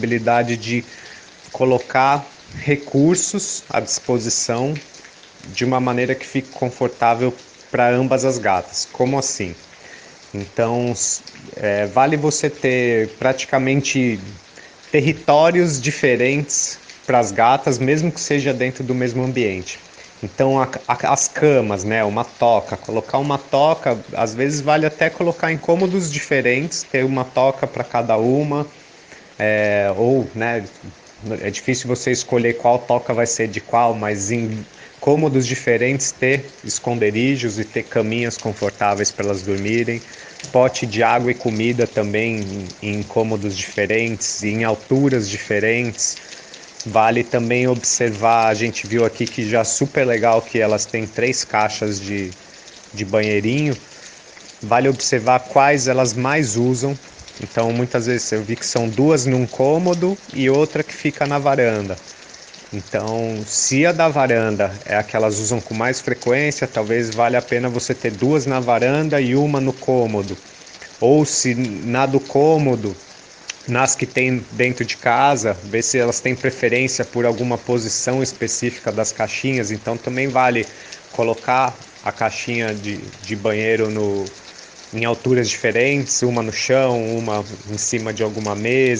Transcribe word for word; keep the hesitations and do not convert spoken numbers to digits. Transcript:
possibilidade de colocar recursos à disposição de uma maneira que fique confortável para ambas as gatas. Como assim? Então, é, vale você ter praticamente territórios diferentes para as gatas, mesmo que seja dentro do mesmo ambiente. Então, a, a, as camas, né, uma toca, colocar uma toca, às vezes vale até colocar em cômodos diferentes, ter uma toca para cada uma, é, ou, né, é difícil você escolher qual toca vai ser de qual, mas em cômodos diferentes ter esconderijos e ter caminhas confortáveis para elas dormirem, pote de água e comida também em, em cômodos diferentes, em alturas diferentes. Vale também observar, a gente viu aqui que já super legal que elas têm três caixas de, de banheirinho. Vale observar quais elas mais usam. Então muitas vezes eu vi que são duas num cômodo e outra que fica na varanda. Então, se a da varanda é a que elas usam com mais frequência, talvez valha a pena você ter duas na varanda e uma no cômodo. Ou se na do cômodo, nas que tem dentro de casa, ver se elas têm preferência por alguma posição específica das caixinhas. Então também vale colocar a caixinha de, de banheiro no, em alturas diferentes, uma no chão, uma em cima de alguma mesa.